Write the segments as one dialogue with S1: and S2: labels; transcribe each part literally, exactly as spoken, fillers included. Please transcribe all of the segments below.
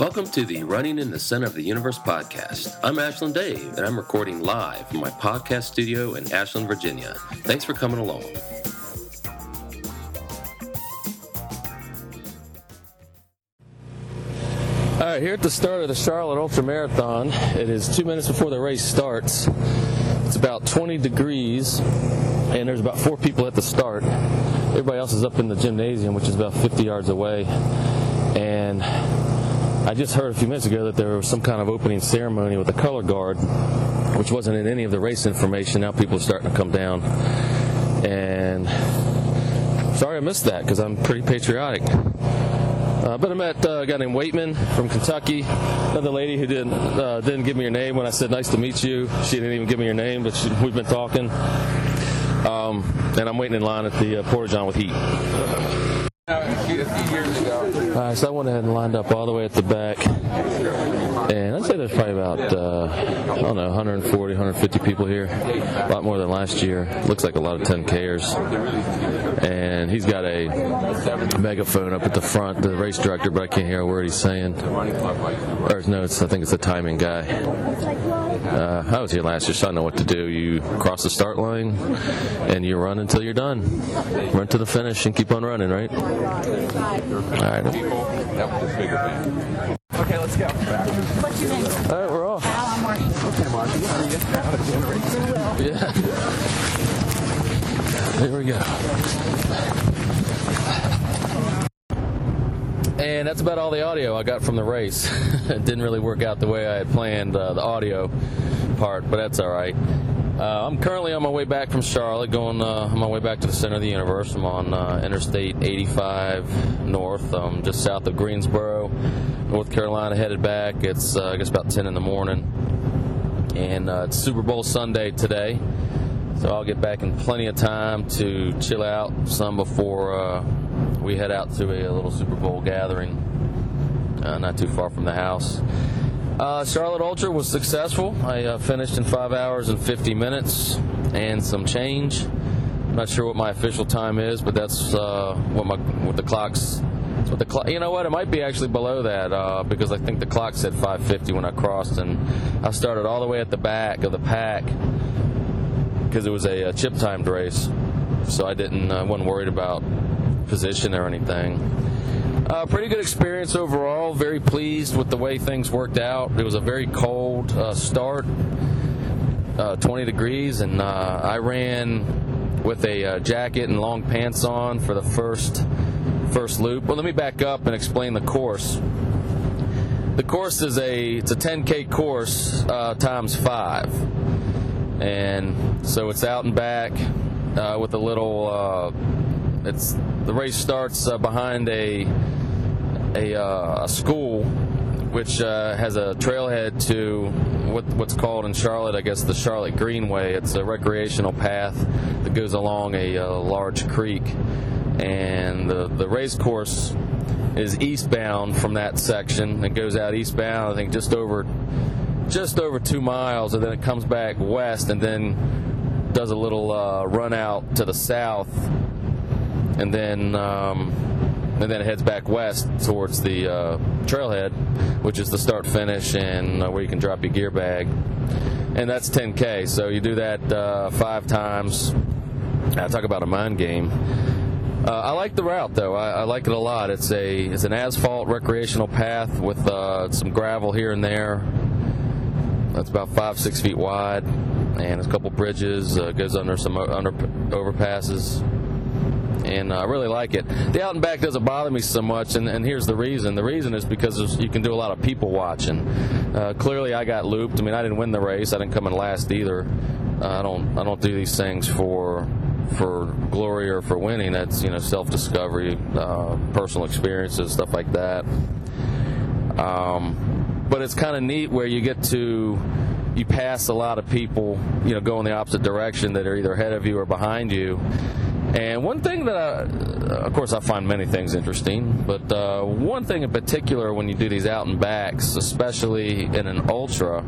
S1: Welcome to the Running in the Center of the Universe podcast. I'm Ashland Dave, and I'm recording live from my podcast studio in Ashland, Virginia. Thanks for coming along. All right, here at the start of the Charlotte Ultra Marathon, it is two minutes before the race starts. It's about twenty degrees, and there's about four people at the start. Everybody else is up in the gymnasium, which is about fifty yards away. And I just heard a few minutes ago that there was some kind of opening ceremony with the color guard, which wasn't in any of the race information. Now people are starting to come down. And sorry I missed that because I'm pretty patriotic. Uh, but I met uh, a guy named Waitman from Kentucky, another lady who didn't uh, didn't give me her name when I said nice to meet you. She didn't even give me her name, but she, we've been talking. Um, and I'm waiting in line at the uh, Porta-John with heat.
S2: A few years ago.
S1: All right, so I went ahead and lined up all the way at the back, and I'd say there's probably about, uh, I don't know, one forty, one fifty people here, a lot more than last year. Looks like a lot of ten K'ers, and he's got a megaphone up at the front, the race director, but I can't hear a word he's saying. Or his notes, I think it's the timing guy. Uh, I was here last year, so I know what to do. You cross the start line, and you run until you're done. Run to the finish and keep on running, right? All right.
S2: Okay, let's go.
S1: What's your name? All right, we're off.
S2: Al, I'm Marty. Okay, Marty.
S1: Yeah. Here we go. And that's about all the audio I got from the race. It didn't really work out the way I had planned, uh, the audio part, but that's all right. Uh, I'm currently on my way back from Charlotte, going uh, on my way back to the center of the universe. I'm on uh, Interstate eighty-five North, um, just south of Greensboro, North Carolina, headed back. It's, uh, I guess, about ten in the morning, and uh, it's Super Bowl Sunday today, so I'll get back in plenty of time to chill out some before uh, we head out to a, a little Super Bowl gathering uh, not too far from the house. Uh, Charlotte Ultra was successful. I uh, finished in five hours and fifty minutes and some change. I'm not sure what my official time is, but that's uh, what my what the clock's. What the clock, you know what? It might be actually below that uh, because I think the clock said five fifty when I crossed, and I started all the way at the back of the pack because it was a, a chip timed race, so I didn't uh, wasn't worried about position or anything. Uh, pretty good experience overall. Very pleased with the way things worked out. It was a very cold uh, start, uh, twenty degrees, and uh, I ran with a uh, jacket and long pants on for the first first loop. Well, let me back up and explain the course. The course is a it's a ten K course uh, times five, and so it's out and back uh, with a little. Uh, it's the race starts uh, behind a. A, uh, a school which uh, has a trailhead to what, what's called in Charlotte, I guess, the Charlotte Greenway. It's a recreational path that goes along a, a large creek, and the, the race course is eastbound from that section. It goes out eastbound, I think, just over just over two miles, and then it comes back west, and then does a little uh, run out to the south, and then. Um, And then it heads back west towards the uh, trailhead, which is the start-finish and uh, where you can drop your gear bag. And that's ten K, so you do that uh, five times. I talk about a mind game. Uh, I like the route, though. I, I like it a lot. It's a it's an asphalt recreational path with uh, some gravel here and there. That's about five, six feet wide, and there's a couple bridges. Uh, goes under some under overpasses. And I really like it. The out and back doesn't bother me so much, and, and here's the reason. The reason is because you can do a lot of people watching. Uh, clearly, I got looped. I mean, I didn't win the race. I didn't come in last either. Uh, I don't. I don't do these things for for glory or for winning. That's you know self-discovery, uh, personal experiences, stuff like that. Um, but it's kind of neat where you get to you pass a lot of people, you know, going the opposite direction that are either ahead of you or behind you. And one thing that, I, of course, I find many things interesting, but uh, one thing in particular when you do these out and backs, especially in an ultra,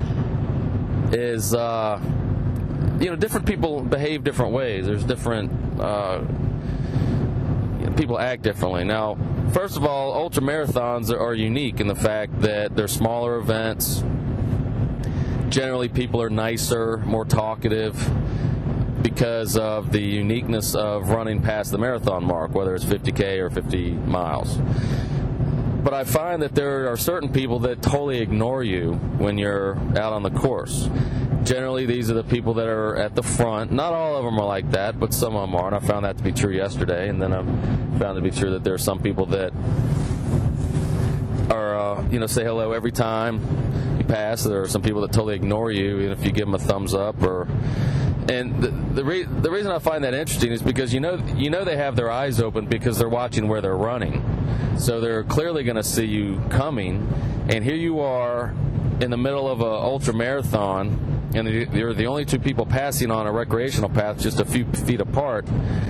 S1: is, uh, you know, different people behave different ways. There's different, uh, you know, people act differently. Now, first of all, ultra marathons are, are unique in the fact that they're smaller events. Generally, people are nicer, more talkative because of the uniqueness of running past the marathon mark, whether it's fifty K or fifty miles. But I find that there are certain people that totally ignore you when you're out on the course. Generally, these are the people that are at the front. Not all of them are like that, but some of them are, and I found that to be true yesterday. And then I found to be true that there are some people that are, uh, you know, say hello every time you pass. There are some people that totally ignore you, even if you give them a thumbs up. Or, and the the, re- the reason I find that interesting is because you know you know they have their eyes open because they're watching where they're running. So they're clearly going to see you coming, and here you are in the middle of an ultra marathon, and you're the only two people passing on a recreational path just a few feet apart.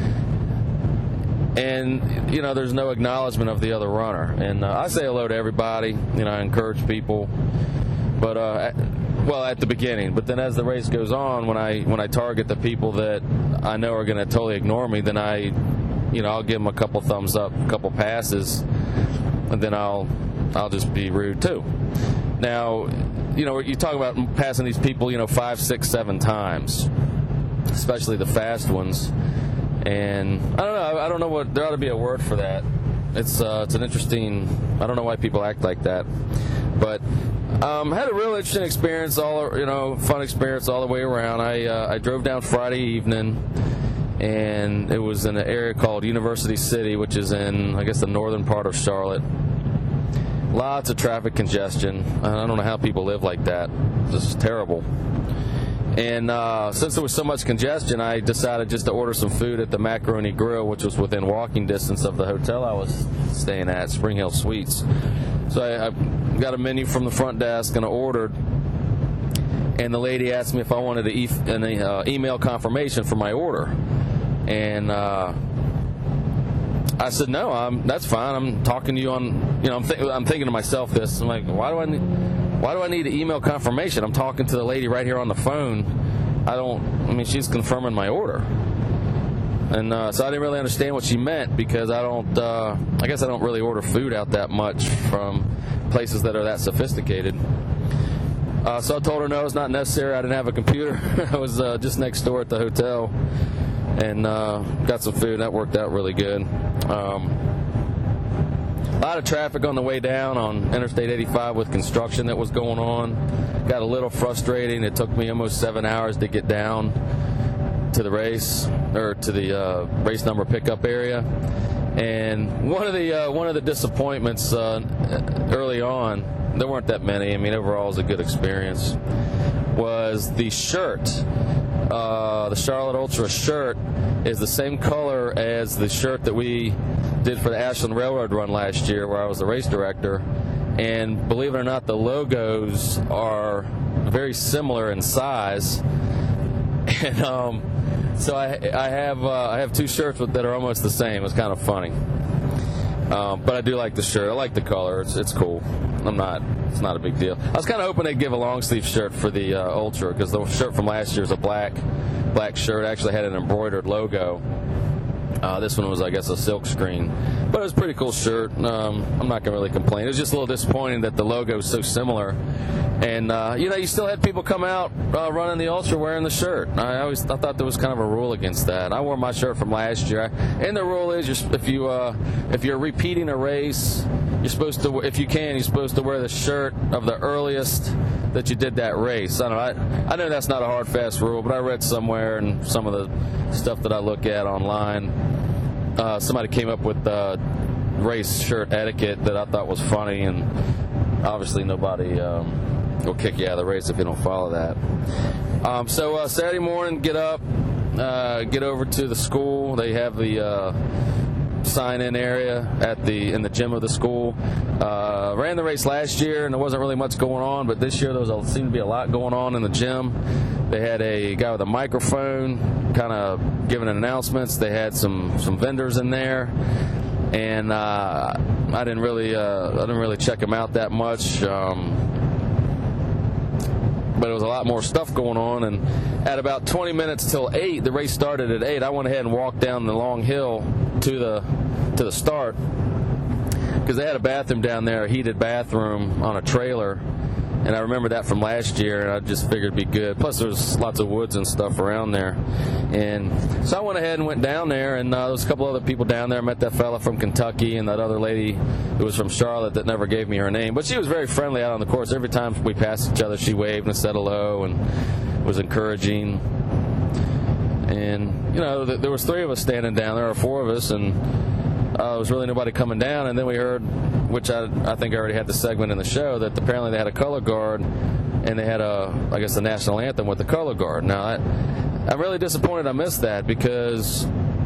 S1: And, you know, there's no acknowledgement of the other runner. And uh, I say hello to everybody. You know, I encourage people. But, uh, at, well, at the beginning. But then as the race goes on, when I when I target the people that I know are going to totally ignore me, then I, you know, I'll give them a couple thumbs up, a couple passes, and then I'll I'll just be rude too. Now, you know, you talk about passing these people, you know, five, six, seven times, especially the fast ones. And I don't know. I don't know what there ought to be a word for that. It's uh, it's an interesting. I don't know why people act like that, but um, had a real interesting experience. All you know, fun experience all the way around. I uh, I drove down Friday evening, and it was in an area called University City, which is in I guess the northern part of Charlotte. Lots of traffic congestion. I don't know how people live like that. This is terrible. And uh, since there was so much congestion, I decided just to order some food at the Macaroni Grill, which was within walking distance of the hotel I was staying at, Spring Hill Suites. So I, I got a menu from the front desk and I ordered. And the lady asked me if I wanted e- an uh, email confirmation for my order. And uh, I said, no, I'm, that's fine. I'm talking to you on, you know, I'm, th- I'm thinking to myself this. I'm like, why do I need... Why do I need an email confirmation? I'm talking to the lady right here on the phone. I don't, I mean, she's confirming my order. And uh, so I didn't really understand what she meant because I don't, uh, I guess I don't really order food out that much from places that are that sophisticated. Uh, so I told her no, it's not necessary. I didn't have a computer. I was uh, just next door at the hotel and uh, got some food. That worked out really good. Um, A lot of traffic on the way down on Interstate eighty-five with construction that was going on. Got a little frustrating. It took me almost seven hours to get down to the race or to the uh, race number pickup area. And one of the uh, one of the disappointments uh, early on, there weren't that many. I mean, overall, it was a good experience. Was the shirt? Uh, the Charlotte Ultra shirt is the same color as the shirt that we did for the Ashland Railroad Run last year, where I was the race director. And believe it or not, the logos are very similar in size. And um, so I, I have uh, I have two shirts that are almost the same. It's kind of funny. Um, but I do like the shirt. I like the color. It's it's cool. I'm not. It's not a big deal. I was kind of hoping they'd give a long sleeve shirt for the uh, Ultra because the shirt from last year is a black black shirt. It actually had an embroidered logo. Uh, this one was, I guess, a silk screen. But it was a pretty cool shirt. Um, I'm not going to really complain. It was just a little disappointing that the logo is so similar. And, uh, you know, you still had people come out uh, running the Ultra wearing the shirt. I always I thought there was kind of a rule against that. I wore my shirt from last year. And the rule is you're, if, you, uh, if you're repeating a race, you're supposed to, if you can, you're supposed to wear the shirt of the earliest that you did that race. I don't know. I, I know that's not a hard, fast rule, but I read somewhere and some of the stuff that I look at online, uh, somebody came up with uh, race shirt etiquette that I thought was funny, and obviously nobody um, will kick you out of the race if you don't follow that. Um, so uh, Saturday morning, get up, uh, get over to the school. They have the uh, sign-in area at the in the gym of the school. Uh, ran the race last year, and there wasn't really much going on, but this year there was a, seemed to be a lot going on in the gym. They had a guy with a microphone kind of giving announcements. They had some, some vendors in there, and uh, I didn't really uh, I didn't really check them out that much. Um, but there was a lot more stuff going on, and at about twenty minutes till eight, the race started at eight. I went ahead and walked down the long hill to the to the start, because they had a bathroom down there, a heated bathroom on a trailer. And I remember that from last year, and I just figured it'd be good. Plus, there's lots of woods and stuff around there. And so I went ahead and went down there, and uh, there was a couple other people down there. I met that fella from Kentucky and that other lady who was from Charlotte that never gave me her name. But she was very friendly out on the course. Every time we passed each other, she waved and said hello and was encouraging. And, you know, th- there was three of us standing down there, or four of us, and uh, there was really nobody coming down. And then we heard, which I, I think I already had the segment in the show, that apparently they had a color guard, and they had a, I guess, the national anthem with the color guard. Now, I, I'm really disappointed I missed that, because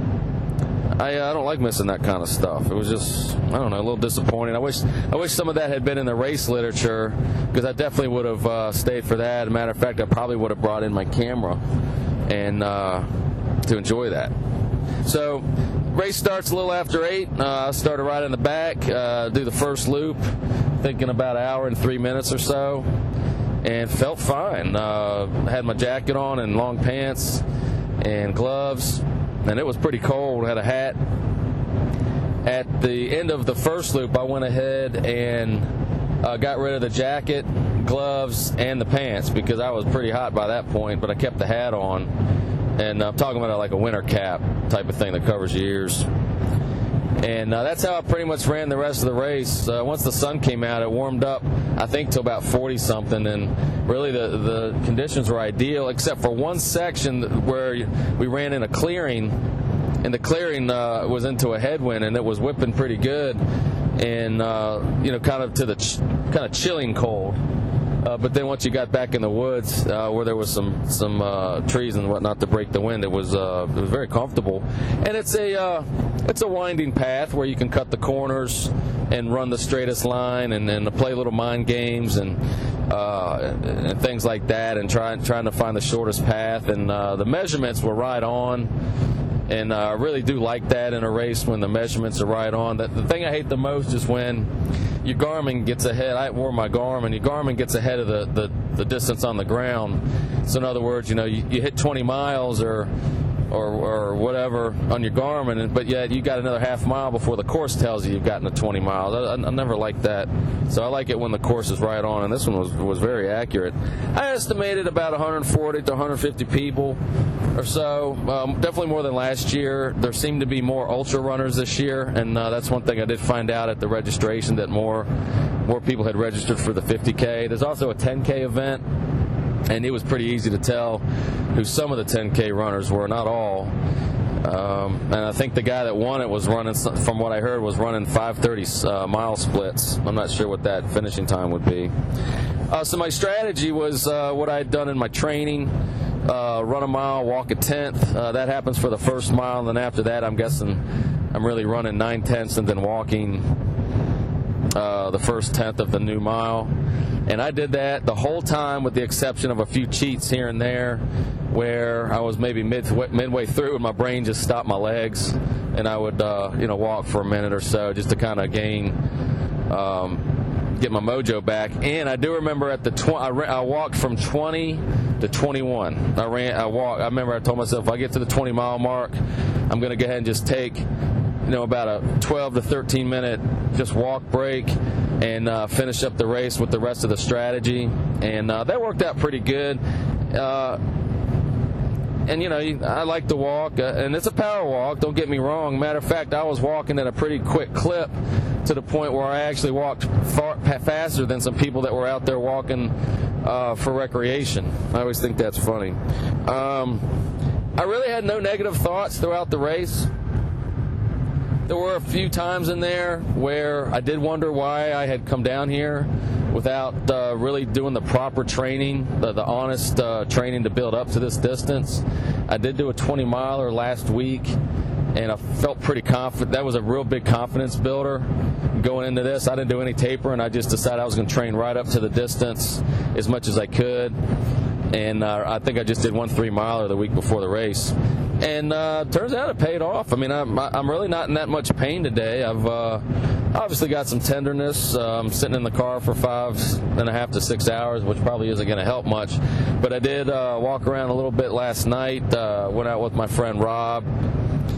S1: I, I don't like missing that kind of stuff. It was just, I don't know, a little disappointing. I wish I wish some of that had been in the race literature, because I definitely would have uh, stayed for that. As a matter of fact, I probably would have brought in my camera and uh, to enjoy that. So, race starts a little after eight. Uh, I started right in the back, uh, do the first loop, thinking about an hour and three minutes or so, and felt fine. Uh, had my jacket on and long pants and gloves, and it was pretty cold. Had a hat. At the end of the first loop, I went ahead and uh, got rid of the jacket, gloves, and the pants, because I was pretty hot by that point, but I kept the hat on. And I'm talking about like a winter cap type of thing that covers your ears. And uh, that's how I pretty much ran the rest of the race. Uh, once the sun came out, it warmed up, I think, to about forty-something. And really the, the conditions were ideal, except for one section where we ran in a clearing. And the clearing uh, was into a headwind, and it was whipping pretty good. And, uh, you know, kind of to the ch- kind of chilling cold. Uh, but then once you got back in the woods, uh, where there was some some uh, trees and whatnot to break the wind, it was uh, it was very comfortable. And it's a uh, it's a winding path where you can cut the corners and run the straightest line, and, and play little mind games and uh, and things like that, and trying trying to find the shortest path. And uh, the measurements were right on. And uh, I really do like that in a race when the measurements are right on. The, the thing I hate the most is when your Garmin gets ahead. I wore my Garmin. Your Garmin gets ahead of the, the, the distance on the ground. So in other words, you know, you, you hit twenty miles or or or whatever on your Garmin, but yet you got another half mile before the course tells you you've gotten to twenty miles. I, I, I never like that. So I like it when the course is right on, and this one was was very accurate. I estimated about one hundred forty to one hundred fifty people or so. Um, definitely more than last year. There seemed to be more ultra runners this year, and uh, that's one thing I did find out at the registration, that more more people had registered for the fifty K. There's also a ten K event, and it was pretty easy to tell who some of the ten K runners were, not all. Um, and I think the guy that won it was running, from what I heard, was running five thirty uh, mile splits. I'm not sure what that finishing time would be. Uh, so my strategy was uh, what I had done in my training. Uh, run a mile, walk a tenth. Uh, that happens for the first mile, and then after that, I'm guessing I'm really running nine tenths and then walking uh, the first tenth of the new mile. And I did that the whole time, with the exception of a few cheats here and there, where I was maybe mid midway through and my brain just stopped my legs, and I would uh, you know walk for a minute or so just to kind of gain. Um, get my mojo back. And I do remember at the tw- I, re- I walked from twenty to twenty-one. I ran I walked I remember I told myself, if I get to the twenty mile mark, I'm going to go ahead and just take, you know, about a twelve to thirteen minute just walk break and uh, finish up the race with the rest of the strategy. And uh, that worked out pretty good. Uh, And, you know, I like to walk, uh, and it's a power walk, don't get me wrong. Matter of fact, I was walking at a pretty quick clip to the point where I actually walked far faster than some people that were out there walking uh, for recreation. I always think that's funny. Um, I really had no negative thoughts throughout the race. There were a few times in there where I did wonder why I had come down here without uh, really doing the proper training, the, the honest uh, training to build up to this distance. I did do a twenty miler last week, and I felt pretty confident. That was a real big confidence builder going into this. I didn't do any tapering. I just decided I was going to train right up to the distance as much as I could. And uh, I think I just did one three miler the week before the race. And uh, turns out it paid off. I mean, I'm, I'm really not in that much pain today. I've uh, obviously got some tenderness. Uh, I'm sitting in the car for five and a half to six hours, which probably isn't going to help much. But I did uh, walk around a little bit last night. Uh, went out with my friend Rob.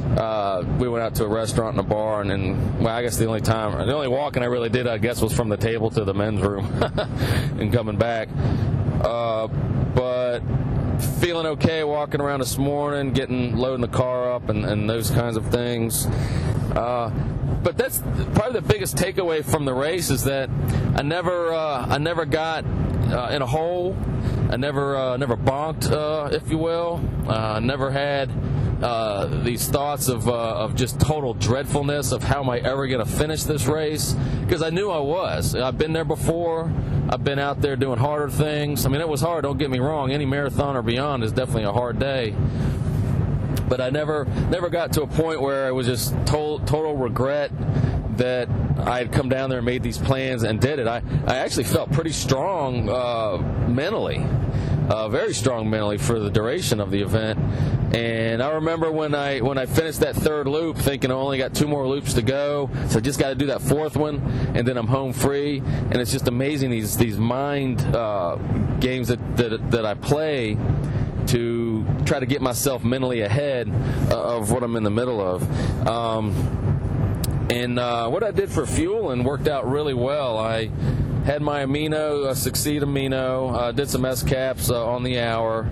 S1: uh, we went out to a restaurant and a bar, and then, well, I guess the only time, the only walking I really did, I guess, was from the table to the men's room and coming back. Uh, but feeling okay walking around this morning, getting loading the car up and, and those kinds of things. Uh, but that's probably the biggest takeaway from the race is that I never uh, I never got uh, in a hole. I never uh, never bonked, uh, if you will. Uh, never had uh, these thoughts of uh, of just total dreadfulness of how am I ever going to finish this race, because I knew I was. I've been there before. I've been out there doing harder things. I mean, it was hard, don't get me wrong. Any marathon or beyond is definitely a hard day. But I never never got to a point where I was just total, total regret that I had come down there and made these plans and did it. I, I actually felt pretty strong uh, mentally, uh, very strong mentally for the duration of the event. And I remember when I when I finished that third loop thinking I only got two more loops to go, so I just got to do that fourth one, and then I'm home free. And it's just amazing these these mind uh, games that, that that I play to try to get myself mentally ahead of what I'm in the middle of. Um, and uh, what I did for fueling worked out really well. I had my amino, uh, Succeed amino, uh, did some S CAPs uh, on the hour,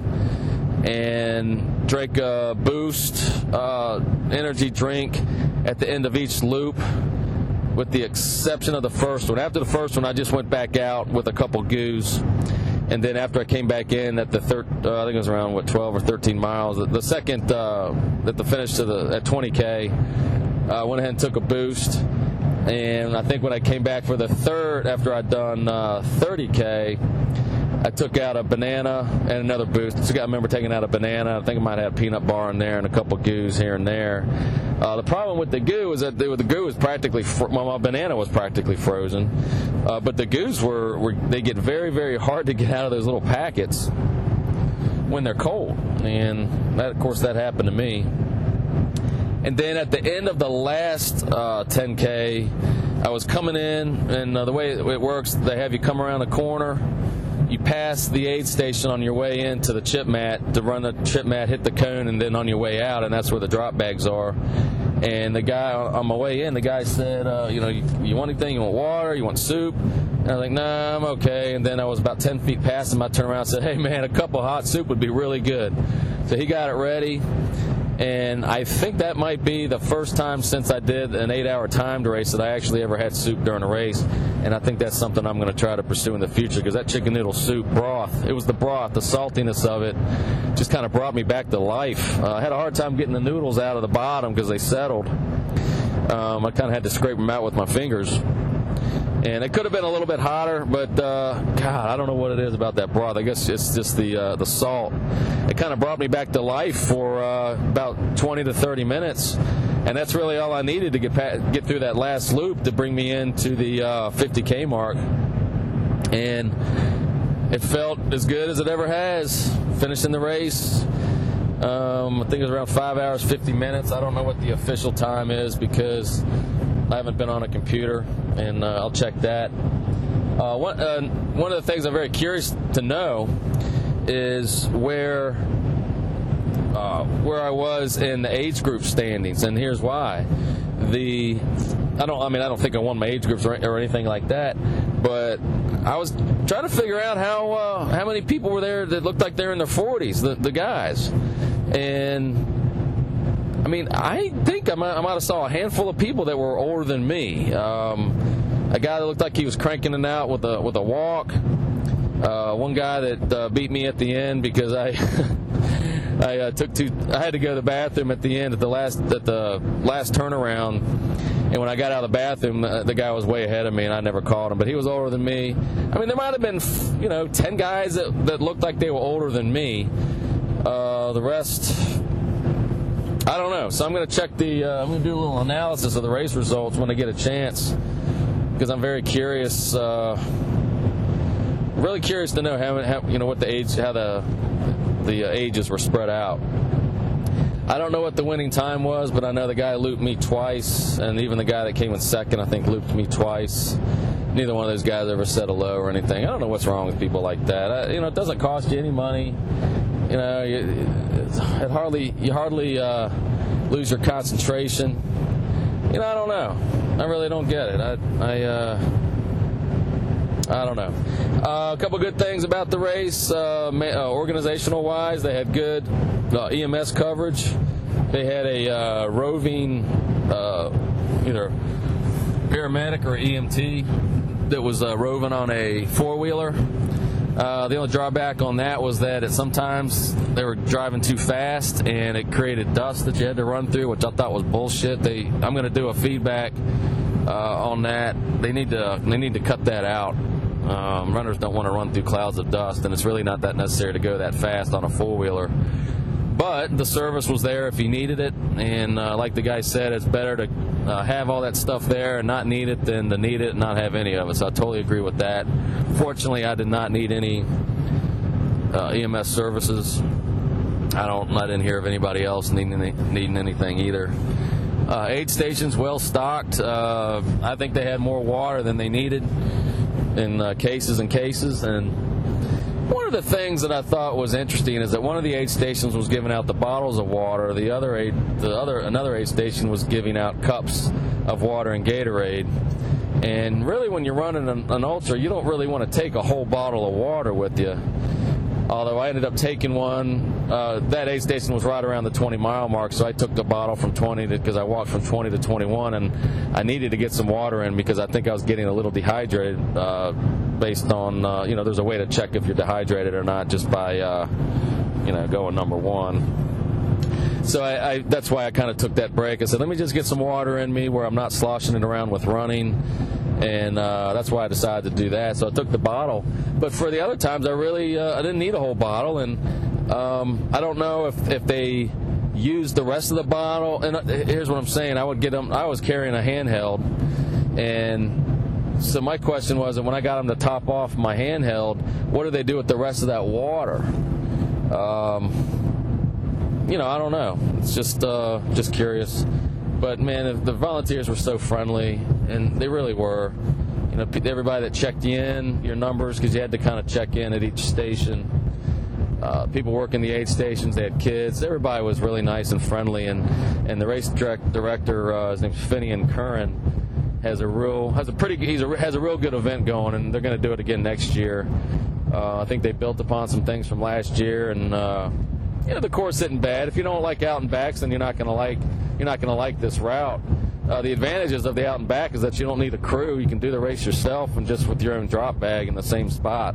S1: and drank a Boost uh, energy drink at the end of each loop, with the exception of the first one. After the first one, I just went back out with a couple goos. And then after I came back in at the third, uh, I think it was around what twelve or thirteen miles. The second uh, at the finish to the at twenty K, I uh, went ahead and took a Boost. And I think when I came back for the third, after I'd done uh, thirty K, I took out a banana and another Boost. So I remember taking out a banana. I think I might have a peanut bar in there and a couple goos here and there. Uh, the problem with the goo is that the, the goo was practically, fr- well, my banana was practically frozen. Uh, but the goos were, were, they get very, very hard to get out of those little packets when they're cold. And that, of course, that happened to me. And then at the end of the last uh, ten K, I was coming in, and uh, the way it works, they have you come around the corner. You pass the aid station on your way into the chip mat to run the chip mat, hit the cone, and then on your way out, and that's where the drop bags are. And the guy, on my way in, the guy said, uh, you know, you, you want anything? You want water? You want soup? And I was like, nah, I'm okay. And then I was about ten feet past him. I turned around and said, hey, man, a cup of hot soup would be really good. So he got it ready. And I think that might be the first time since I did an eight-hour timed race that I actually ever had soup during a race. And I think that's something I'm going to try to pursue in the future, because that chicken noodle soup broth, it was the broth, the saltiness of it, just kind of brought me back to life. Uh, I had a hard time getting the noodles out of the bottom because they settled. Um, I kind of had to scrape them out with my fingers. And it could have been a little bit hotter, but, uh, God, I don't know what it is about that broth. I guess it's just the uh, the salt. It kind of brought me back to life for uh, about twenty to thirty minutes. And that's really all I needed to get pa- get through that last loop to bring me into the uh, fifty K mark. And it felt as good as it ever has, finishing the race. Um, I think it was around five hours, fifty minutes. I don't know what the official time is because I haven't been on a computer, and uh, I'll check that. Uh, one, uh, one of the things I'm very curious to know is where uh, where I was in the age group standings, and here's why. The I don't I mean I don't think I won my age groups or, or anything like that, but I was trying to figure out how uh, how many people were there that looked like they're in their forties, the the guys, and. I mean, I think I might, I might have saw a handful of people that were older than me. Um, a guy that looked like he was cranking it out with a with a walk. Uh, one guy that uh, beat me at the end because I I uh, took two. I had to go to the bathroom at the end at the last at the last turnaround, and when I got out of the bathroom, uh, the guy was way ahead of me, and I never caught him. But he was older than me. I mean, there might have been you know ten guys that that looked like they were older than me. Uh, the rest. I don't know. So I'm going to check the, uh, I'm going to do a little analysis of the race results when I get a chance, because I'm very curious, uh, really curious to know how, how, you know, what the age, how the, the uh, ages were spread out. I don't know what the winning time was, but I know the guy looped me twice, and even the guy that came in second, I think, looped me twice. Neither one of those guys ever said hello or anything. I don't know what's wrong with people like that. I, you know, it doesn't cost you any money. You know, you, it hardly you hardly uh, lose your concentration. You know, I don't know. I really don't get it. I, I, uh, I don't know. Uh, a couple good things about the race, uh, uh, organizational-wise, they had good uh, E M S coverage. They had a uh, roving, uh, either paramedic or E M T that was uh, roving on a four-wheeler. Uh, the only drawback on that was that it, sometimes they were driving too fast and it created dust that you had to run through, which I thought was bullshit. They, I'm going to do a feedback uh, on that. They need to they need to cut that out. Um, runners don't want to run through clouds of dust, and it's really not that necessary to go that fast on a four-wheeler. But the service was there if you needed it, and uh, like the guy said, it's better to uh, have all that stuff there and not need it than to need it and not have any of it. So I totally agree with that. Fortunately, I did not need any uh, E M S services. I don't. I didn't hear of anybody else needing any, needing anything either. Uh, aid stations well stocked. Uh, I think they had more water than they needed in uh, cases and cases. And one of the things that I thought was interesting is that one of the aid stations was giving out the bottles of water. The other aid, the other another aid station was giving out cups of water and Gatorade. And really, when you're running an, an ultra, you don't really want to take a whole bottle of water with you. Although I ended up taking one. Uh, that aid station was right around the twenty mile mark, so I took the bottle from twenty because I walked from twenty to twenty-one, and I needed to get some water in because I think I was getting a little dehydrated. Uh, based on, uh, you know, there's a way to check if you're dehydrated or not just by, uh, you know, going number one. So I, I that's why I kind of took that break. I said, let me just get some water in me where I'm not sloshing it around with running. And uh, that's why I decided to do that. So I took the bottle. But for the other times, I really uh, I didn't need a whole bottle. And um, I don't know if, if they used the rest of the bottle. And here's what I'm saying. I would get them. I was carrying a handheld. And so my question was, that when I got them to top off my handheld, what do they do with the rest of that water? Um, you know, I don't know. It's just uh, just curious. But, man, the volunteers were so friendly, and they really were. You know, everybody that checked you in, your numbers, because you had to kind of check in at each station. Uh, people working the aid stations, they had kids. Everybody was really nice and friendly, and, and the race direct, director, uh, his name's Finian Curran, has a real has a pretty he's a, has a real good event going, and they're going to do it again next year. Uh, I think they built upon some things from last year, and uh, you know, the course isn't bad. If you don't like out and backs, then you're not going to like you're not going to like this route. Uh, the advantages of the out and back is that you don't need a crew. You can do the race yourself and just with your own drop bag in the same spot.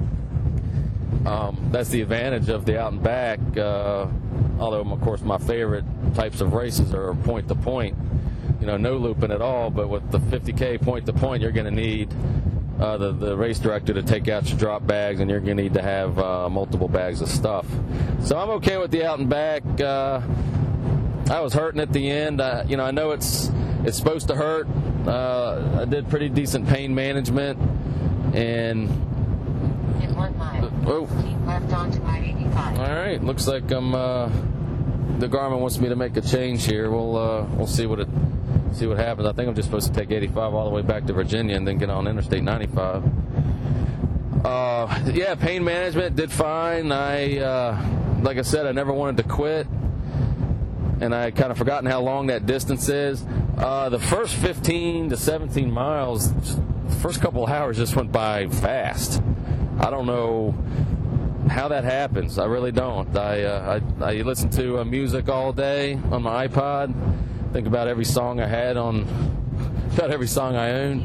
S1: Um, that's the advantage of the out and back. Uh, although, of course, my favorite types of races are point to point. You know, no looping at all. But with the fifty K point to point, you're going to need uh, the the race director to take out your drop bags, and you're going to need to have uh, multiple bags of stuff. So I'm okay with the out and back. Uh, I was hurting at the end. I, you know, I know it's it's supposed to hurt. Uh, I did pretty decent pain management, and
S3: in one mile,
S1: oh,
S3: keep left onto I eighty-five.
S1: All right, looks like I'm. Uh, the Garmin wants me to make a change here. We'll uh, we'll see what it see what happens. I think I'm just supposed to take eighty-five all the way back to Virginia and then get on Interstate ninety-five. Uh, yeah, pain management did fine. I uh, like I said, I never wanted to quit. And I had kind of forgotten how long that distance is. Uh, the first fifteen to seventeen miles, the first couple of hours just went by fast. I don't know how that happens. I really don't. I uh, I, I listen to uh, music all day on my iPod. Think about every song I had on, about every song I own.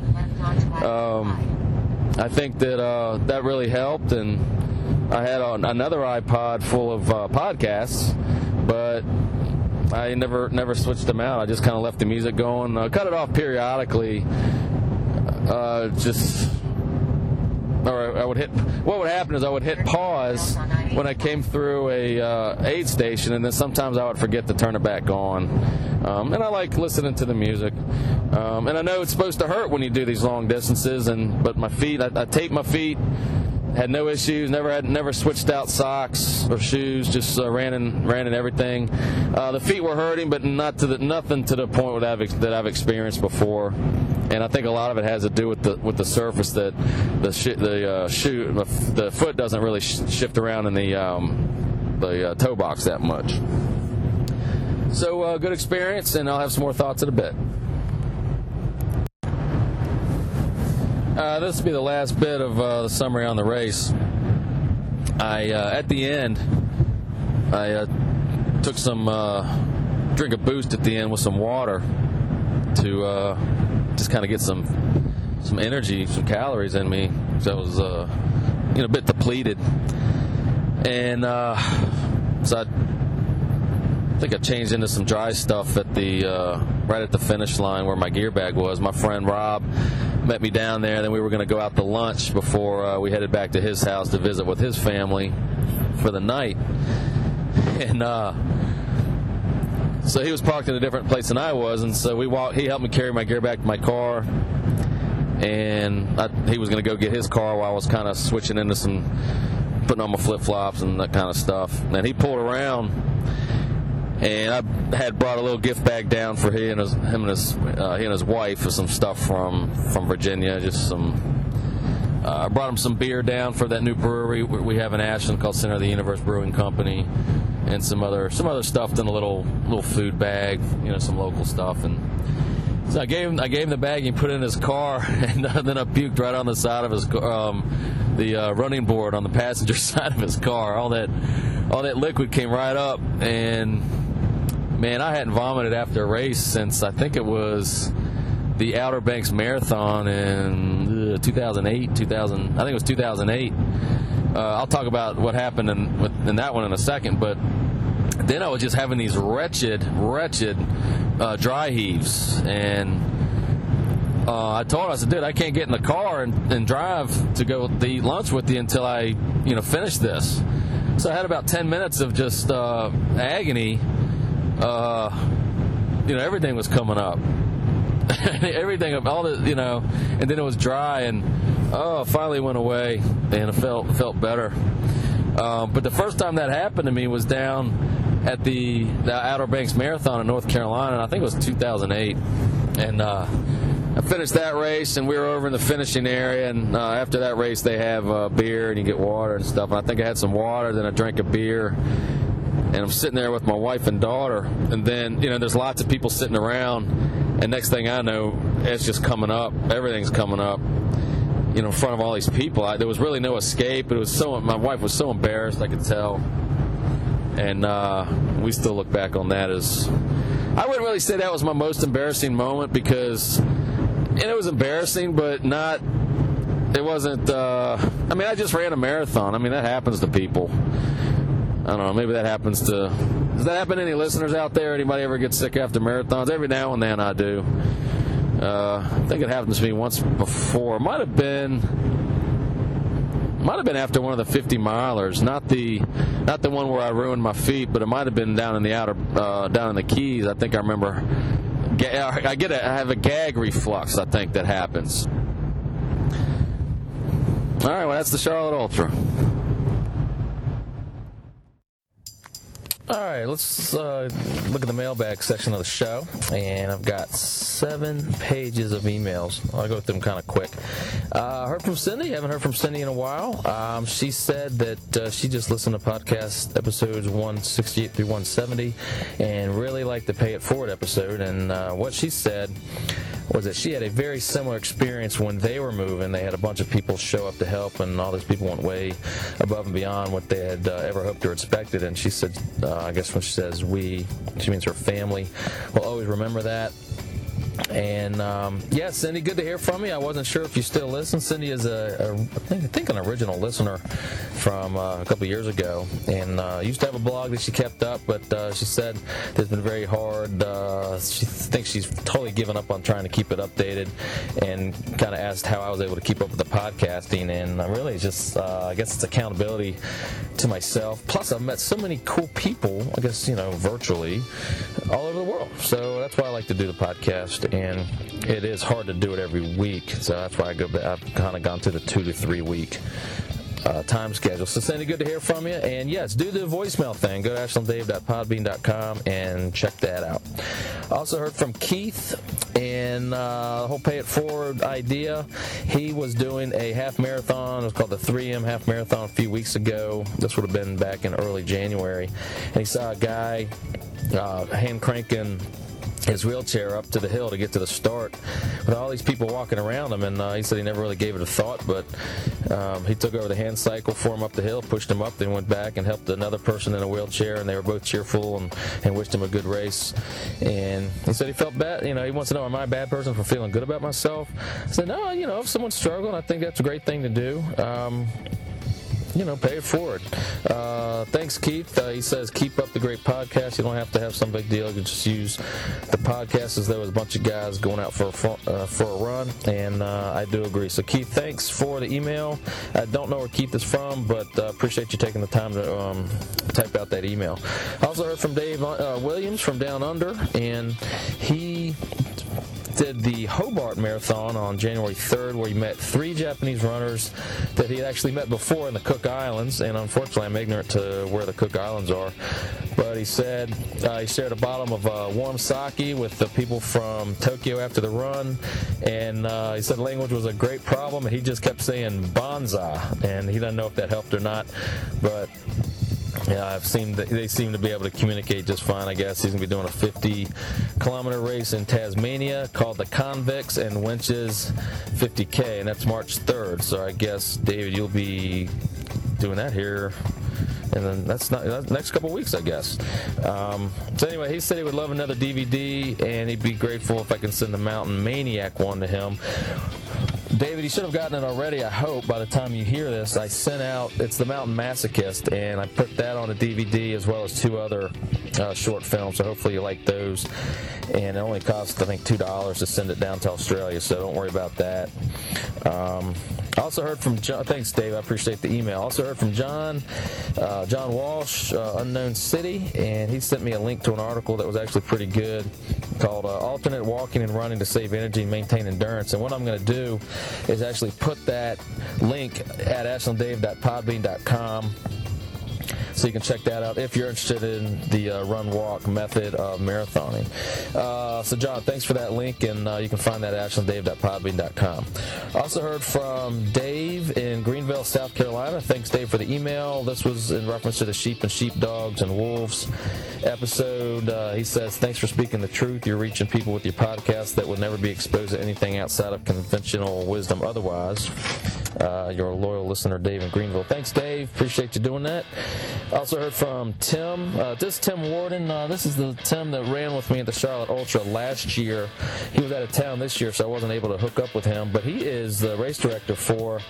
S1: Um, I think that uh, that really helped, and I had uh, another iPod full of uh, podcasts, but I never never switched them out. I just kind of left the music going. Uh, cut it off periodically. Uh, just, or I would hit. What would happen is I would hit pause when I came through a uh, aid station, and then sometimes I would forget to turn it back on. Um, and I like listening to the music. Um, and I know it's supposed to hurt when you do these long distances, and but my feet, I, I tape my feet. Had no issues. Never had, never switched out socks or shoes. Just uh, ran in, ran in everything. Uh, the feet were hurting, but not to the nothing to the point that I've that I've experienced before. And I think a lot of it has to do with the with the surface that the sh- the uh, shoe the foot doesn't really sh- shift around in the um, the uh, toe box that much. So uh, good experience, and I'll have some more thoughts in a bit. Uh, this will be the last bit of uh, the summary on the race. I uh, at the end, I uh, took some uh, drink a boost at the end with some water to uh, just kind of get some some energy, some calories in me. So I was uh, you know a bit depleted, and uh, so I. I think I changed into some dry stuff at the uh, right at the finish line where my gear bag was. My friend Rob met me down there. Then we were going to go out to lunch before uh, we headed back to his house to visit with his family for the night. And uh, so he was parked in a different place than I was, and so we walked. He helped me carry my gear back to my car, and I, he was going to go get his car while I was kind of switching into some, putting on my flip flops and that kind of stuff. And he pulled around. And I had brought a little gift bag down for he and his, him and his uh, he and his wife for some stuff from, from Virginia. Just some. Uh, I brought him some beer down for that new brewery we have in Ashland called Center of the Universe Brewing Company, and some other some other stuff in a little little food bag, you know, some local stuff. And so I gave him I gave him the bag. And he put it in his car, and then I puked right on the side of his um, the uh, running board on the passenger side of his car. All that all that liquid came right up, and man, I hadn't vomited after a race since I think it was the Outer Banks Marathon in uh, two thousand eight, two thousand. I think it was two thousand eight. Uh, I'll talk about what happened in, in that one in a second, but then I was just having these wretched, wretched uh, dry heaves, and uh, I told her, I said, dude, I can't get in the car and, and drive to go to eat lunch with you until I, you know, finish this. So I had about ten minutes of just uh, agony. Uh, you know, everything was coming up. Everything, all the, you know, and then it was dry, and oh, it finally went away, and it felt felt better. Um, but the first time that happened to me was down at the, the Outer Banks Marathon in North Carolina, and I think it was two thousand eight. And uh, I finished that race, and we were over in the finishing area, and uh, after that race, they have uh, beer, and you get water and stuff. And I think I had some water, then I drank a beer. And I'm sitting there with my wife and daughter, and then, you know, there's lots of people sitting around, and next thing I know, it's just coming up. Everything's coming up, you know, in front of all these people. I, there was really no escape. It was so, my wife was so embarrassed, I could tell. And uh, we still look back on that as, I wouldn't really say that was my most embarrassing moment, because, and it was embarrassing, but not, it wasn't, uh, I mean, I just ran a marathon. I mean, that happens to people. I don't know, maybe that happens to, does that happen to any listeners out there? Anybody ever get sick after marathons? Every now and then I do. Uh, I think it happened to me once before. It might have been, might have been after one of the fifty milers, not the, not the one where I ruined my feet, but it might have been down in the outer, uh, down in the Keys. I think I remember, I get a, I have a gag reflux, I think, that happens. All right, well, that's the Charlotte Ultra. All right, let's uh, look at the mailbag section of the show, and I've got seven pages of emails. I'll go through them kind of quick. Uh, heard from Cindy. Haven't heard from Cindy in a while. Um, she said that uh, she just listened to podcast episodes one sixty-eight through one seventy and really liked the Pay It Forward episode, and uh, what she said was that she had a very similar experience when they were moving. They had a bunch of people show up to help, and all those people went way above and beyond what they had uh, ever hoped or expected. And she said, uh, I guess when she says we, she means her family, will always remember that. And um, yeah, Cindy, good to hear from you. I wasn't sure if you still listen. Cindy is a, a I, think, I think an original listener from uh, a couple years ago, and uh, used to have a blog that she kept up, but uh, she said it's been very hard. Uh, she thinks she's totally given up on trying to keep it updated, and kind of asked how I was able to keep up with the podcasting. And I really just, uh, I guess it's accountability to myself. Plus, I've met so many cool people, I guess, you know, virtually, all over the world. So that's why I like to do the podcast. And it is hard to do it every week, so that's why I go back. I've kind of gone to the two to three week uh, time schedule. So, Sandy, good to hear from you. And yes, do the voicemail thing. Go to ashland dave dot podbean dot com and check that out. Also heard from Keith and uh, the whole Pay It Forward idea. He was doing a half marathon. It was called the three M half marathon a few weeks ago. This would have been back in early January. And he saw a guy uh, hand cranking his wheelchair up to the hill to get to the start with all these people walking around him, and uh, he said he never really gave it a thought, but um, he took over the hand cycle for him up the hill, pushed him up, then went back and helped another person in a wheelchair, and they were both cheerful and, and wished him a good race. And he said he felt bad, you know, he wants to know, am I a bad person for feeling good about myself? I said, no, you know, if someone's struggling, I think that's a great thing to do. Um, You know, pay it forward. Uh, thanks, Keith. Uh, he says, keep up the great podcast. You don't have to have some big deal. You can just use the podcast as though it was a bunch of guys going out for a, fun, uh, for a run, and uh, I do agree. So, Keith, thanks for the email. I don't know where Keith is from, but uh, appreciate you taking the time to um, type out that email. I also heard from Dave uh, Williams from Down Under, and he did the Hobart Marathon on January third, where he met three Japanese runners that he had actually met before in the Cook Islands, and unfortunately I'm ignorant to where the Cook Islands are. But he said uh, he shared a bottle of uh, warm sake with the people from Tokyo after the run, and uh, he said language was a great problem, and he just kept saying banzai, and he doesn't know if that helped or not, but yeah, I've seen that they seem to be able to communicate just fine, I guess. He's going to be doing a fifty kilometer race in Tasmania called the Convicts and Winches fifty K, and that's March third. So I guess, David, you'll be doing that here. And then that's not that's next couple of weeks, I guess. Um, so anyway, he said he would love another D V D, and he'd be grateful if I can send the Mountain Maniac one to him. David, you should have gotten it already, I hope, by the time you hear this. I sent out, it's the Mountain Masochist, and I put that on a D V D as well as two other uh, short films, so hopefully you like those. And it only costs, I think, two dollars to send it down to Australia, so don't worry about that. Um, I also heard from John. Thanks, Dave. I appreciate the email. I also heard from John, uh, John Walsh, uh, Unknown City, and he sent me a link to an article that was actually pretty good called uh, Alternate Walking and Running to Save Energy and Maintain Endurance. And what I'm going to do is actually put that link at ashland dave dot podbean dot com. So you can check that out if you're interested in the uh, run-walk method of marathoning. Uh, so, John, thanks for that link, and uh, you can find that at ashland dave dot podbean dot com. Also heard from Dave in Greenville, South Carolina. Thanks, Dave, for the email. This was in reference to the sheep and sheepdogs and wolves episode. Uh, he says, thanks for speaking the truth. You're reaching people with your podcast that would never be exposed to anything outside of conventional wisdom otherwise. Uh, your loyal listener, Dave in Greenville. Thanks, Dave. Appreciate you doing that. Also heard from Tim. Uh, this is Tim Warden. Uh, this is the Tim that ran with me at the Charlotte Ultra last year. He was out of town this year, so I wasn't able to hook up with him. But he is the race director for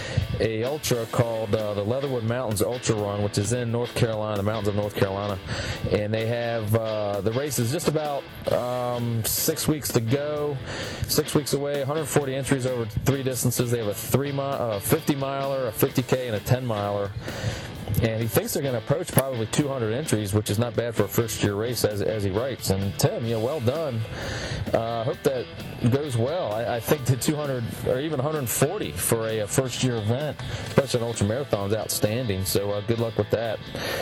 S1: a ultra called uh, the Leatherwood Mountains Ultra Run, which is in North Carolina, the mountains of North Carolina. And they have uh, the race is just about um, six weeks to go, six weeks away, one hundred forty entries over three distances. They have a three mile, a fifty miler, a fifty K, and a ten miler. And he thinks they're going to approach probably two hundred entries, which is not bad for a first-year race, as as he writes. And Tim, you know, well done. I uh, hope that goes well. I, I think the two hundred or even one hundred forty for a, a first-year event, especially an ultra marathon, is outstanding. So uh, good luck with that.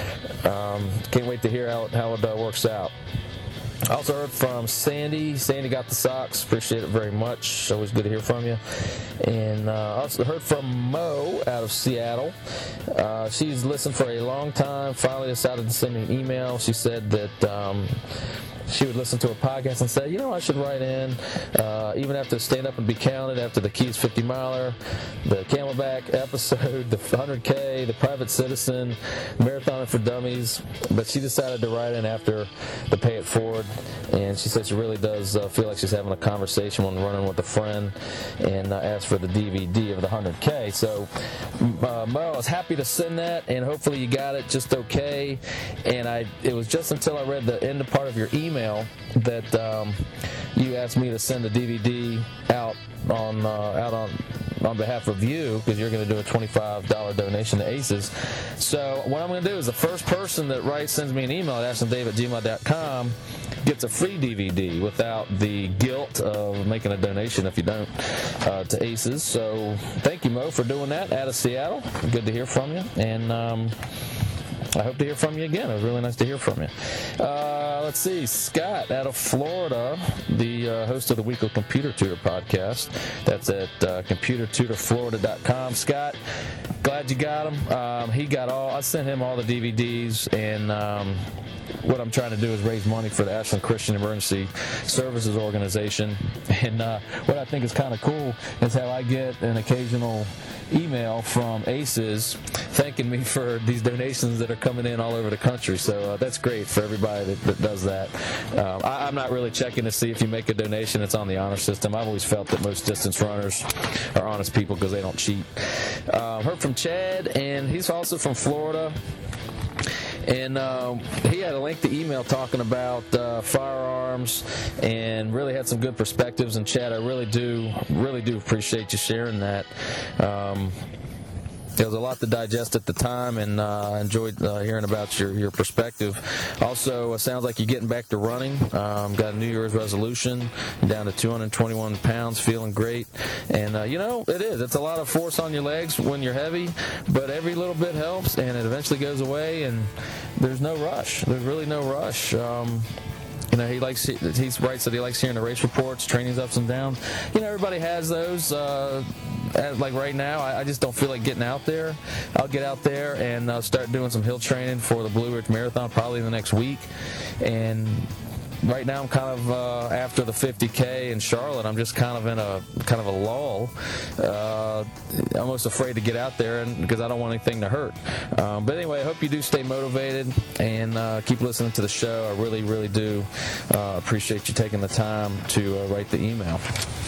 S1: Um, can't wait to hear how it, how it uh, works out. I also heard from Sandy. Sandy got the socks. Appreciate it very much. Always good to hear from you. And uh, I also heard from Mo out of Seattle. Uh, she's listened for a long time. Finally decided to send me an email. She said that um, she would listen to a podcast and say, you know, I should write in, uh, even after Stand Up and Be Counted, after the Keys fifty miler, the Camelback episode, the one hundred K, the Private Citizen, Marathon for Dummies. But she decided to write in after the Pay It Forward, and she said she really does uh, feel like she's having a conversation when running with a friend, and uh, asked for the D V D of the one hundred K. So, uh, Mo, I was happy to send that, and hopefully you got it just okay. And I, it was just until I read the end part of your email that um, you asked me to send the D V D out on uh, out on on behalf of you, because you're going to do a twenty-five dollars donation to ACES. So what I'm going to do is the first person that writes, sends me an email at ashley and dave at gmail dot com gets a free D V D without the guilt of making a donation if you don't uh, to ACES. So thank you, Mo, for doing that out of Seattle. Good to hear from you. And um, I hope to hear from you again. It was really nice to hear from you. Uh, let's see. Scott out of Florida, the uh, host of the Weekly Computer Tutor podcast. That's at uh, computer tutor florida dot com. Scott, glad you got him. Um, he got all, I sent him all the D V Ds, and um, what I'm trying to do is raise money for the Ashland Christian Emergency Services Organization. And uh, what I think is kind of cool is how I get an occasional email from ACES thanking me for these donations that are coming in all over the country. So uh, that's great for everybody that, that does that. Um, I, I'm not really checking to see if you make a donation. It's on the honor system. I've always felt that most distance runners are honest people because they don't cheat. Um, heard from Chad, and he's also from Florida. And um, he had a lengthy email talking about uh, firearms and really had some good perspectives. And Chad, I really do, really do appreciate you sharing that. Um, There was a lot to digest at the time, and uh, I enjoyed uh, hearing about your, your perspective. Also, it sounds like you're getting back to running. Um, got a New Year's resolution, down to two hundred twenty-one pounds, feeling great. And, uh, you know, it is. It's a lot of force on your legs when you're heavy, but every little bit helps, and it eventually goes away, and there's no rush. There's really no rush. Um, You know, he likes, he writes that he likes hearing the race reports, training's ups and downs. You know, everybody has those. Uh, like right now, I, I just don't feel like getting out there. I'll get out there and uh, start doing some hill training for the Blue Ridge Marathon probably in the next week. And right now I'm kind of uh, after the fifty K in Charlotte. I'm just kind of in a kind of a lull. Uh, almost afraid to get out there and, because I don't want anything to hurt. Um, but anyway, I hope you do stay motivated and uh, keep listening to the show. I really, really do uh, appreciate you taking the time to uh, write the email.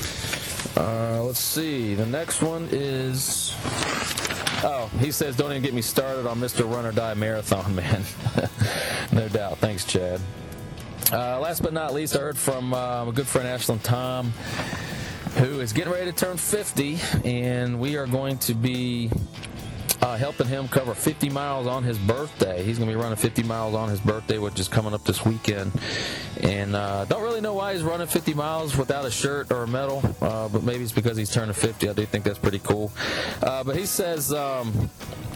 S1: Uh, let's see. The next one is... Oh, he says, don't even get me started on Mister Run or Die Marathon, man. No doubt. Thanks, Chad. Uh, last but not least, I heard from uh, a good friend, Ashland Tom, who is getting ready to turn fifty, and we are going to be uh, helping him cover fifty miles on his birthday. He's going to be running fifty miles on his birthday, which is coming up this weekend. And uh, don't really know why he's running fifty miles without a shirt or a medal, uh, but maybe it's because he's turning fifty. I do think that's pretty cool. Uh, but he says... Um,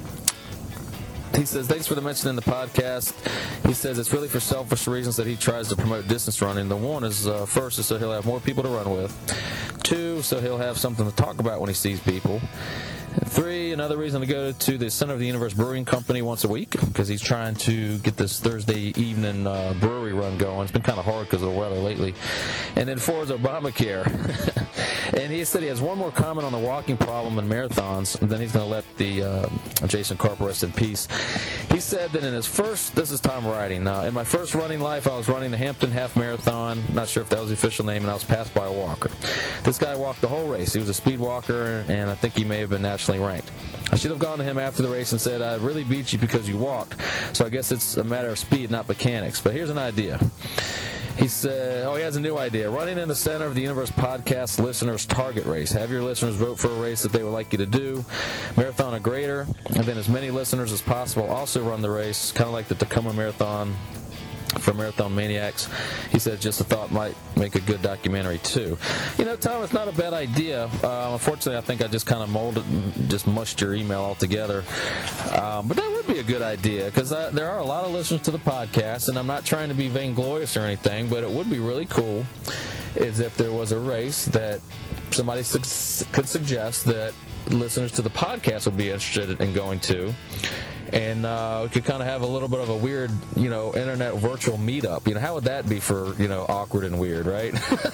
S1: He says, thanks for the mention in the podcast. He says it's really for selfish reasons that he tries to promote distance running. The one is, uh, first, is so he'll have more people to run with. Two, so he'll have something to talk about when he sees people. Three, another reason to go to the Center of the Universe Brewing Company once a week, because he's trying to get this Thursday evening uh, brewery run going. It's been kind of hard because of the weather lately. And then four is Obamacare. And he said he has one more comment on the walking problem in marathons, and then he's going to let the uh, Jason Carper rest in peace. He said that in his first, this is Tom writing, uh, in my first running life, I was running the Hampton Half Marathon, not sure if that was the official name, and I was passed by a walker. This guy walked the whole race. He was a speed walker, and I think he may have been nationally ranked. I should have gone to him after the race and said, I really beat you because you walked, so I guess it's a matter of speed, not mechanics. But here's an idea. He said, oh, he has a new idea. Running in the Center of the Universe podcast listeners target race. Have your listeners vote for a race that they would like you to do. Marathon or greater. And then as many listeners as possible also run the race, kind of like the Tacoma Marathon for Marathon Maniacs. He said just a thought might make a good documentary too. You know, Tom, it's not a bad idea. Uh, unfortunately, I think I just kind of molded and just mushed your email all together. Um, but that would be a good idea because there are a lot of listeners to the podcast, and I'm not trying to be vainglorious or anything, but it would be really cool is if there was a race that somebody su- could suggest that listeners to the podcast would be interested in going to. And uh, we could kind of have a little bit of a weird, you know, internet virtual meetup. You know, how would that be for, you know, awkward and weird, right?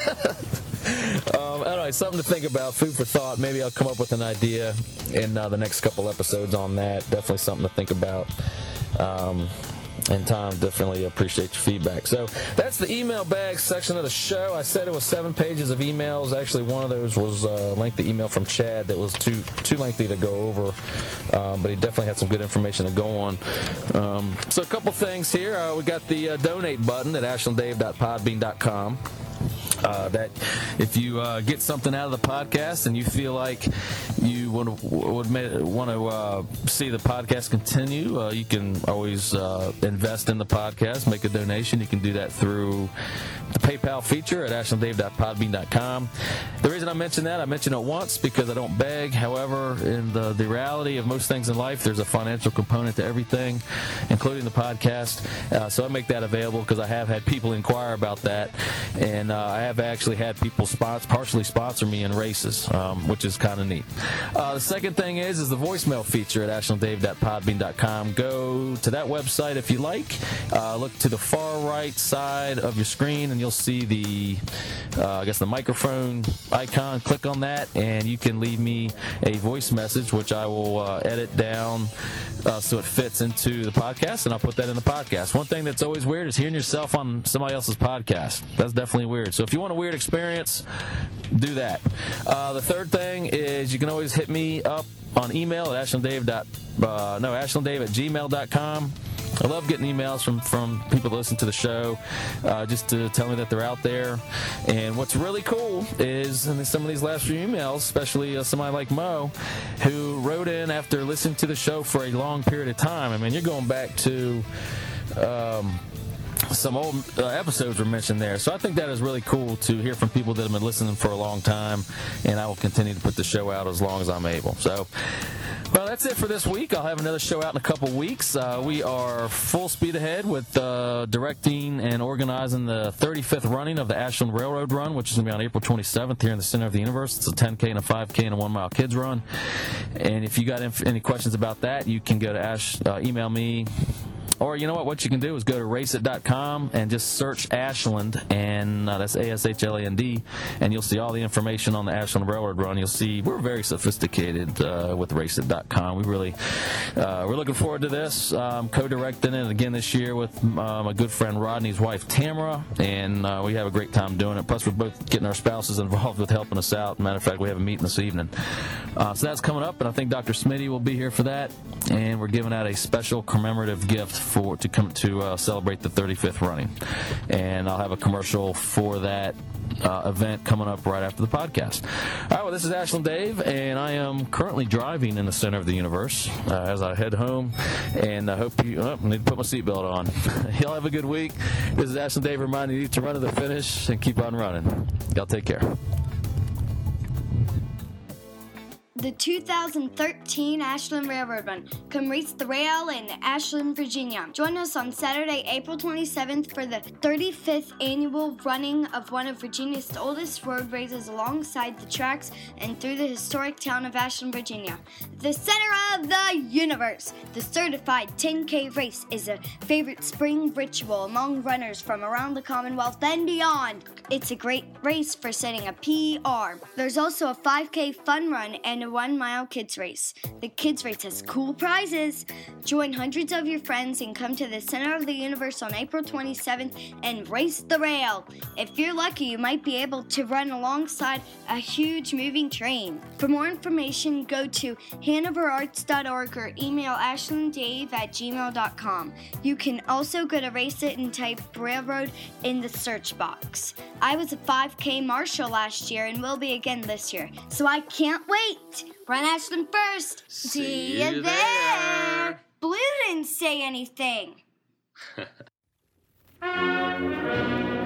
S1: um, anyway, something to think about, food for thought. Maybe I'll come up with an idea in uh, the next couple episodes on that. Definitely something to think about. Um, and Tom, definitely appreciate your feedback. So that's the email bag section of the show. I said it was seven pages of emails. Actually, one of those was a lengthy email from Chad that was too too lengthy to go over, um, but he definitely had some good information to go on. Um, so a couple things here. Uh, we got the uh, donate button at ashland dave dot podbean dot com. Uh, that if you uh, get something out of the podcast and you feel like you would would want to uh, see the podcast continue, uh, you can always uh, invest in the podcast, make a donation. You can do that through the PayPal feature at ashland dave dot podbean dot com. The reason I mention that, I mention it once because I don't beg. However, in the, the reality of most things in life, there's a financial component to everything, including the podcast. Uh, so I make that available because I have had people inquire about that, and uh, I have actually had people sponsor, partially sponsor me in races, um, which is kind of neat. Uh, the second thing is is the voicemail feature at ashland dave dot podbean dot com. Go to that website if you like. Uh, look to the far right side of your screen, and you'll see the, uh, I guess, the microphone icon. Click on that, and you can leave me a voice message, which I will uh, edit down uh, so it fits into the podcast, and I'll put that in the podcast. One thing that's always weird is hearing yourself on somebody else's podcast. That's definitely weird. So if you want a weird experience, do that. Uh, the third thing is you can always hit me up on email at ashlanddave. Uh, no, ashlanddave at gmail dot com. I love getting emails from, from people that listen to the show, uh, just to tell me that they're out there. And what's really cool is in some of these last few emails, especially uh, somebody like Mo, who wrote in after listening to the show for a long period of time. I mean, you're going back to um, some old uh, episodes were mentioned there. So I think that is really cool to hear from people that have been listening for a long time, and I will continue to put the show out as long as I'm able. So, well, that's it for this week. I'll have another show out in a couple weeks. Uh, we are full speed ahead with uh, directing and organizing the thirty-fifth running of the Ashland Railroad Run, which is going to be on April twenty-seventh here in the center of the universe. It's a ten K and a five K and a one-mile kids run. And if you got inf- any questions about that, you can go to Ash, uh, email me. Or, you know what, what you can do is go to race it dot com and just search Ashland, and uh, that's A S H L A N D, and you'll see all the information on the Ashland Railroad Run. You'll see we're very sophisticated uh, with race it dot com. We really, uh, we're looking forward to this. Um, co-directing it again this year with uh, my good friend Rodney's wife, Tamara, and uh, we have a great time doing it. Plus, we're both getting our spouses involved with helping us out. Matter of fact, we have a meeting this evening. Uh, so that's coming up, and I think Doctor Smitty will be here for that, and we're giving out a special commemorative gift for to come to uh, celebrate the thirty-fifth running, and I'll have a commercial for that uh, event coming up right after the podcast. All right, well, this is Ashland Dave, and I am currently driving in the center of the universe uh, as I head home, and I hope you oh, I need to put my seatbelt on. Y'all have a good week. This is Ashland Dave reminding you to run to the finish and keep on running. Y'all take care.
S4: The two thousand thirteen Ashland Railroad Run. Come race the rail in Ashland, Virginia. Join us on Saturday, April twenty-seventh for the thirty-fifth annual running of one of Virginia's oldest road races alongside the tracks and through the historic town of Ashland, Virginia. The center of the universe. The certified ten K race is a favorite spring ritual among runners from around the Commonwealth and beyond. It's a great race for setting a P R. There's also a five K fun run and a one-mile kids race. The kids race has cool prizes. Join hundreds of your friends and come to the center of the universe on April twenty-seventh and race the rail. If you're lucky, you might be able to run alongside a huge moving train. For more information, go to hanover arts dot org or email ashlanddave at gmail dot com. You can also go to Race It and type railroad in the search box. I was a five K marshal last year and will be again this year, so I can't wait. Run Ashland first.
S1: See,
S4: See
S1: you
S4: you there.
S1: there.
S4: Blue didn't say anything.